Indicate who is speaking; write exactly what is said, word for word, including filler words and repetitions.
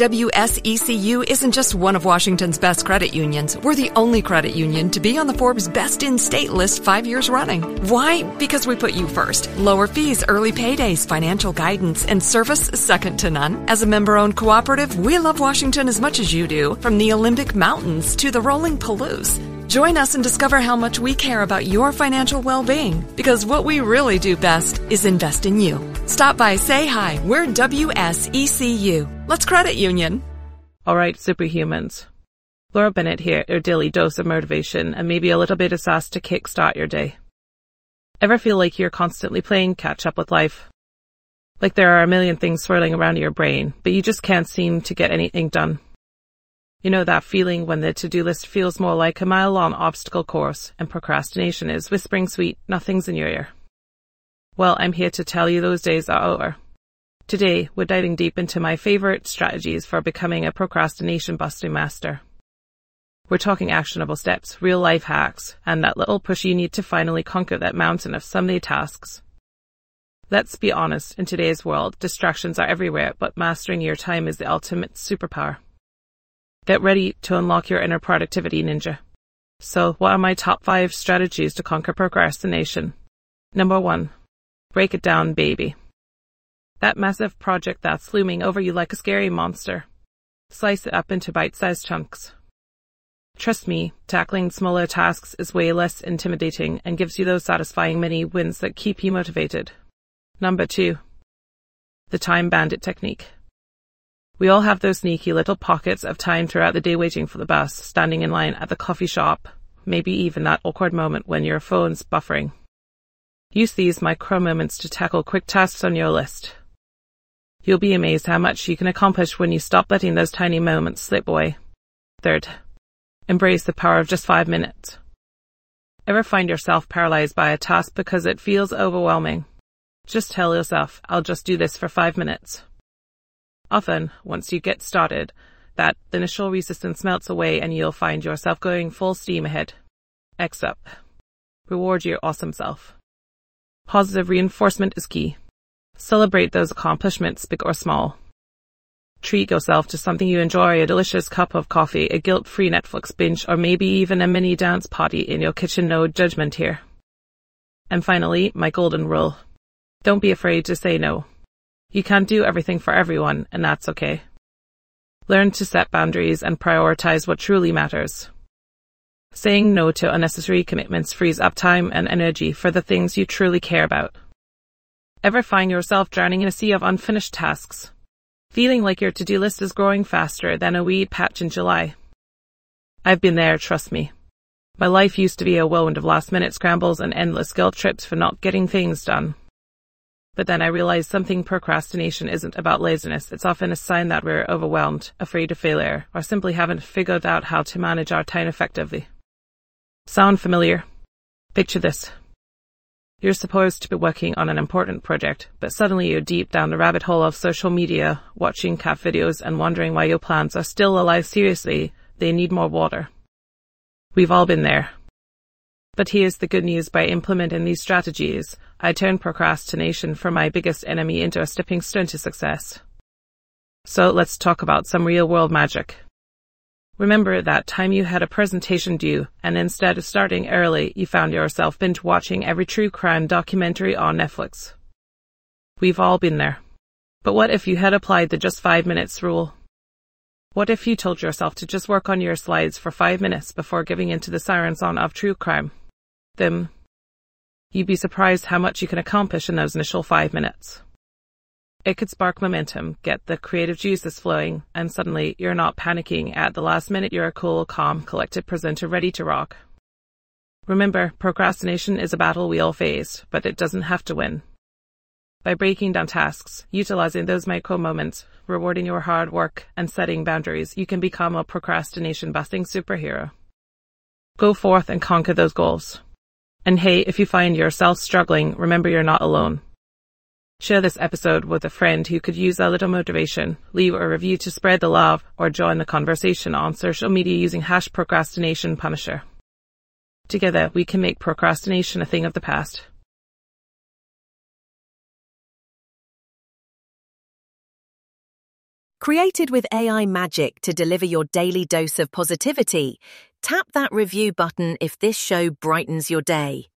Speaker 1: W S E C U isn't just one of Washington's best credit unions. We're the only credit union to be on the Forbes Best in State list five years running. Why? Because we put you first. Lower fees, early paydays, financial guidance, and service second to none. As a member-owned cooperative, we love Washington as much as you do, from the Olympic Mountains to the rolling Palouse. Join us and discover how much we care about your financial well-being, because what we really do best is invest in you. Stop by, say hi. We're W S E C U. Let's credit union.
Speaker 2: All right, superhumans. Laura Bennett here, your daily dose of motivation and maybe a little bit of sass to kickstart your day. Ever feel like you're constantly playing catch up with life? Like there are a million things swirling around your brain, but you just can't seem to get anything done. You know that feeling when the to-do list feels more like a mile-long obstacle course and procrastination is whispering sweet nothings in your ear? Well, I'm here to tell you those days are over. Today, we're diving deep into my favorite strategies for becoming a procrastination-busting master. We're talking actionable steps, real-life hacks, and that little push you need to finally conquer that mountain of someday tasks. Let's be honest, in today's world, distractions are everywhere, but mastering your time is the ultimate superpower. Get ready to unlock your inner productivity ninja. So, what are my top five strategies to conquer procrastination? Number one, break it down, baby. That massive project that's looming over you like a scary monster. Slice it up into bite-sized chunks. Trust me, tackling smaller tasks is way less intimidating and gives you those satisfying mini wins that keep you motivated. Number two, the time bandit technique. We all have those sneaky little pockets of time throughout the day waiting for the bus, standing in line at the coffee shop, maybe even that awkward moment when your phone's buffering. Use these micro moments to tackle quick tasks on your list. You'll be amazed how much you can accomplish when you stop letting those tiny moments slip away. Third, embrace the power of just five minutes. Ever find yourself paralyzed by a task because it feels overwhelming? Just tell yourself, I'll just do this for five minutes. Often, once you get started, that initial resistance melts away and you'll find yourself going full steam ahead. X up. Reward your awesome self. Positive reinforcement is key. Celebrate those accomplishments, big or small. Treat yourself to something you enjoy, a delicious cup of coffee, a guilt-free Netflix binge, or maybe even a mini dance party in your kitchen, no judgment here. And finally, my golden rule. Don't be afraid to say no. You can't do everything for everyone, and that's okay. Learn to set boundaries and prioritize what truly matters. Saying no to unnecessary commitments frees up time and energy for the things you truly care about. Ever find yourself drowning in a sea of unfinished tasks? Feeling like your to-do list is growing faster than a weed patch in July? I've been there, trust me. My life used to be a whirlwind of last-minute scrambles and endless guilt trips for not getting things done. But then I realized something procrastination isn't about laziness. It's often a sign that we're overwhelmed, afraid of failure, or simply haven't figured out how to manage our time effectively. Sound familiar? Picture this. You're supposed to be working on an important project, but suddenly you're deep down the rabbit hole of social media, watching cat videos and wondering why your plants are still alive. Seriously, they need more water. We've all been there. But here's the good news. By implementing these strategies, I turned procrastination from my biggest enemy into a stepping stone to success. So let's talk about some real-world magic. Remember that time you had a presentation due, and instead of starting early, you found yourself binge-watching every true crime documentary on Netflix. We've all been there. But what if you had applied the just five minutes rule? What if you told yourself to just work on your slides for five minutes before giving in to the siren song of true crime? Then, you'd be surprised how much you can accomplish in those initial five minutes. It could spark momentum, get the creative juices flowing, and suddenly you're not panicking at the last minute. You're a cool, calm, collected presenter ready to rock. Remember, procrastination is a battle we all face, but it doesn't have to win. By breaking down tasks, utilizing those micro moments, rewarding your hard work, and setting boundaries, you can become a procrastination-busting superhero. Go forth and conquer those goals. And hey, if you find yourself struggling, remember you're not alone. Share this episode with a friend who could use a little motivation, leave a review to spread the love, or join the conversation on social media using hash procrastination punisher. Together, we can make procrastination a thing of the past.
Speaker 3: Created with A I magic to deliver your daily dose of positivity, tap that review button if this show brightens your day.